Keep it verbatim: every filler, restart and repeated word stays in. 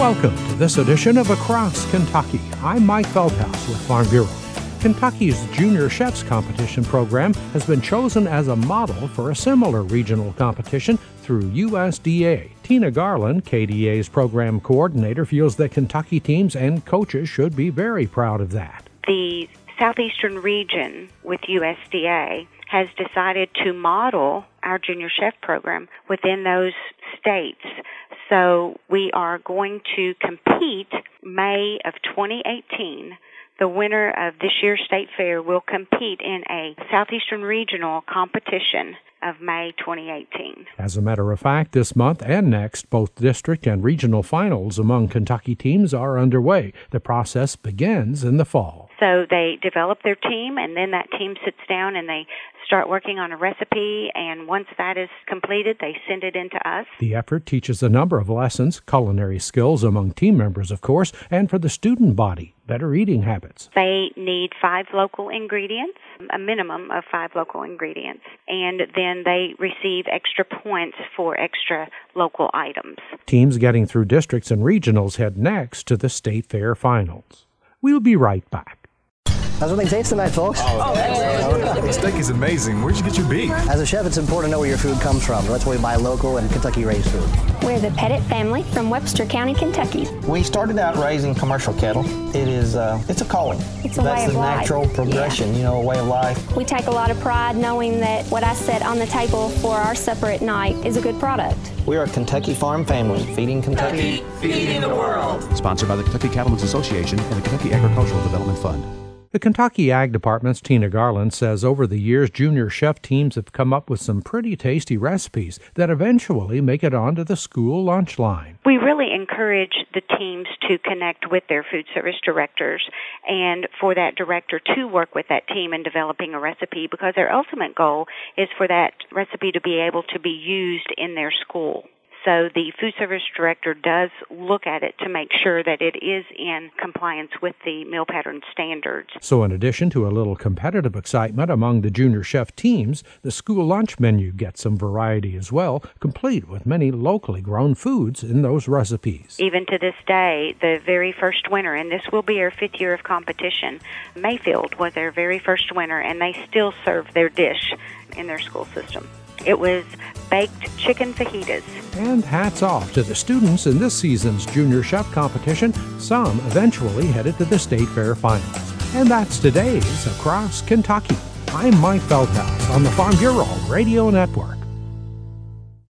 Welcome to this edition of Across Kentucky. I'm Mike Feldhaus with Farm Bureau. Kentucky's Junior Chefs Competition program has been chosen as a model for a similar regional competition through U S D A. Tina Garland, K D A's program coordinator, feels that Kentucky teams and coaches should be very proud of that. The Southeastern region with U S D A has decided to model our Junior Chef program within those states. So we are going to compete May of twenty eighteen. The winner of this year's state fair will compete in a Southeastern Regional competition of May twenty eighteen. As a matter of fact, this month and next, both district and regional finals among Kentucky teams are underway. The process begins in the fall. So they develop their team, and then that team sits down and they start working on a recipe, and once that is completed, they send it in to us. The effort teaches a number of lessons, culinary skills among team members, of course, and for the student body, better eating habits. They need five local ingredients, a minimum of five local ingredients, and then they receive extra points for extra local items. Teams getting through districts and regionals head next to the state fair finals. We'll be right back. How's everything taste tonight, folks? Oh, the steak is amazing. Where'd you get your beef? As a chef, it's important to know where your food comes from. That's why we buy local and Kentucky-raised food. We're the Pettit family from Webster County, Kentucky. We started out raising commercial cattle. It is, uh, it's a calling. It's a That's way of the life. natural progression, Yeah. you know, a way of life. We take a lot of pride knowing that what I set on the table for our supper at night is a good product. We are a Kentucky farm family, feeding Kentucky. Kentucky, feeding the world. Sponsored by the Kentucky Cattlemen's Association and the Kentucky Agricultural Development Fund. The Kentucky Ag Department's Tina Garland says over the years, junior chef teams have come up with some pretty tasty recipes that eventually make it onto the school lunch line. We really encourage the teams to connect with their food service directors and for that director to work with that team in developing a recipe, because their ultimate goal is for that recipe to be able to be used in their school. So the food service director does look at it to make sure that it is in compliance with the meal pattern standards. So in addition to a little competitive excitement among the junior chef teams, the school lunch menu gets some variety as well, complete with many locally grown foods in those recipes. Even to this day, the very first winner, and this will be our fifth year of competition, Mayfield was their very first winner, and they still serve their dish in their school system. It was baked chicken fajitas. And hats off to the students in this season's Junior Chef competition. Some eventually headed to the State Fair finals. And that's today's Across Kentucky. I'm Mike Feldhaus on the Farm Bureau Radio Network.